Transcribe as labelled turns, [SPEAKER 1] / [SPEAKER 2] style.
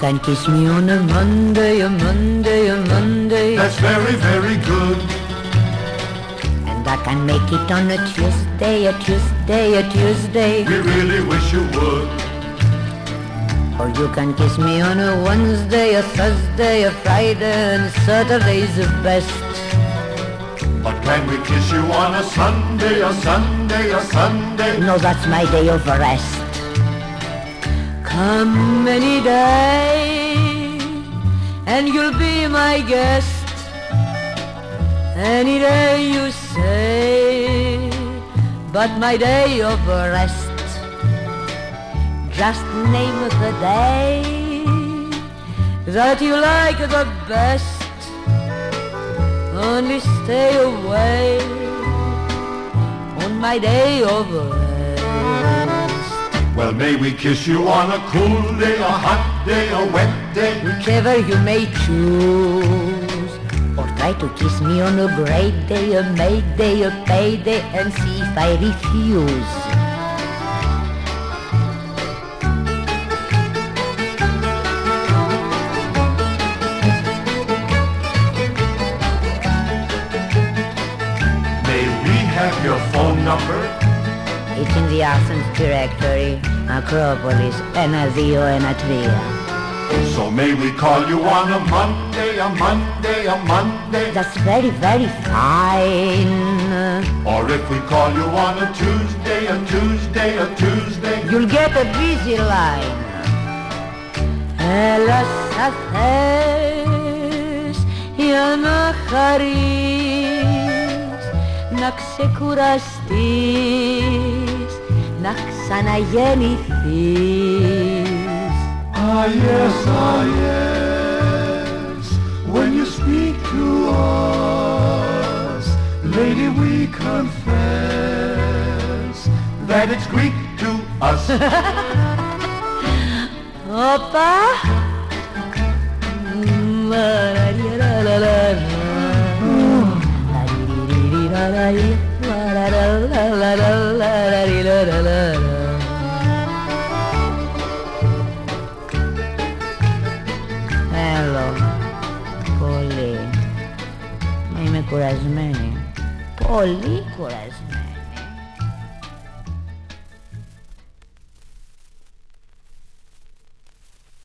[SPEAKER 1] can kiss me on a Monday, a Monday, a Monday.
[SPEAKER 2] That's very, very good.
[SPEAKER 1] And I can make it on a Tuesday, a Tuesday, a Tuesday.
[SPEAKER 2] We really wish you would.
[SPEAKER 1] Or you can kiss me on a Wednesday, a Thursday, a Friday, and Saturday's the best.
[SPEAKER 2] But can we kiss you on a Sunday, a Sunday, a Sunday?
[SPEAKER 1] No, that's my day of rest. Come any day, and you'll be my guest. Any day you say, but my day of rest. Just name the day that you like the best. Only stay away on my day of rest.
[SPEAKER 2] Well, may we kiss you on a cool day, a hot day, a wet day?
[SPEAKER 1] Whichever you may choose. Or try to kiss me on a great day, a May day, a payday, and see if I refuse.
[SPEAKER 2] Have your phone number?
[SPEAKER 1] It's in the Athens directory, Acropolis, Ένα-δύο, Ένα-τρία.
[SPEAKER 2] So may we call you on a Monday, a Monday, a Monday?
[SPEAKER 1] That's very, very fine.
[SPEAKER 2] Or if we call you on a Tuesday, a Tuesday, a Tuesday?
[SPEAKER 1] You'll get a busy line. Έλα σ' Αθές για να χαρείς, να ξεκουραστείς, να ξαναγεννηθείς.
[SPEAKER 2] Ah yes, when you speak to us, lady, we confess that it's Greek to us.
[SPEAKER 1] Opa! Έλο, πολύ. Μα είμαι κουρασμένη. Πολύ κουρασμένη.